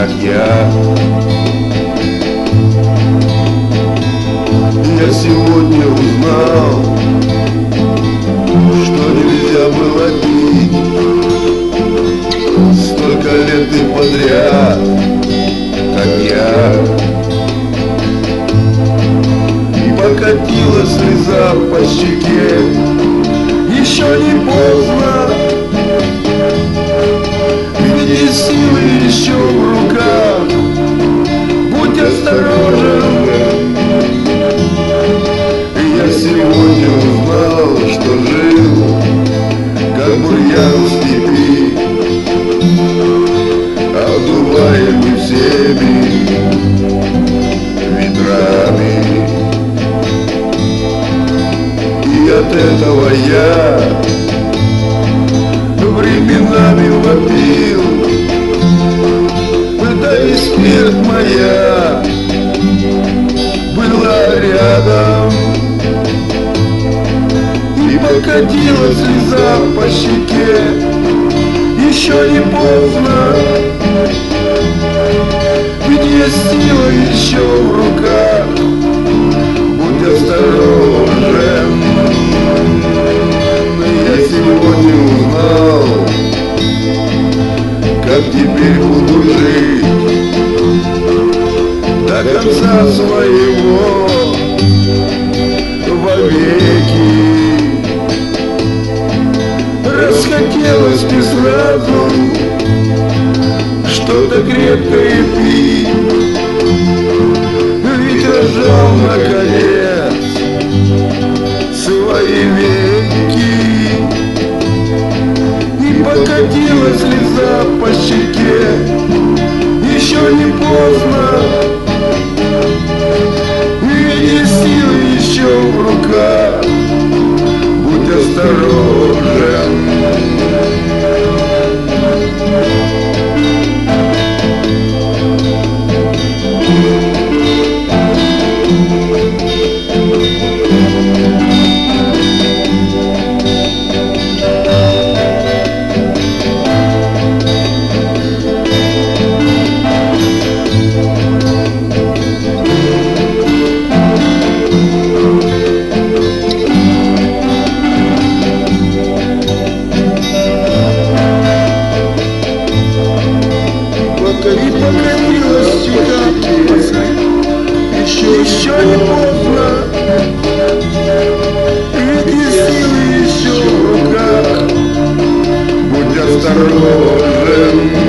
как я. Я сегодня узнал, что нельзя было пить столько лет и подряд, как я. И покатила слеза по щеке. Еще не поздно, ведь силы еще в руках. Будь осторожен. Я сегодня узнал, что жил, как бурьян в степи, обдуваемый всеми ветрами. И от этого я временами вопил, да и смерть моя была рядом. И покатила слеза по щеке. Еще не поздно, ведь есть сила еще в руках. Будь осторожен. Я сегодня узнал, как теперь буду жить до конца своего вовеки. Расхотелось не сразу что-то крепкое пить, ведь рожал наконец свои веки. И покатила слеза по щеке. Еще не поздно, ведь силы еще в руках. Будь осторожен. И покатилась щека. Еще не поздно, ведь силы еще в руках. Будь осторожен.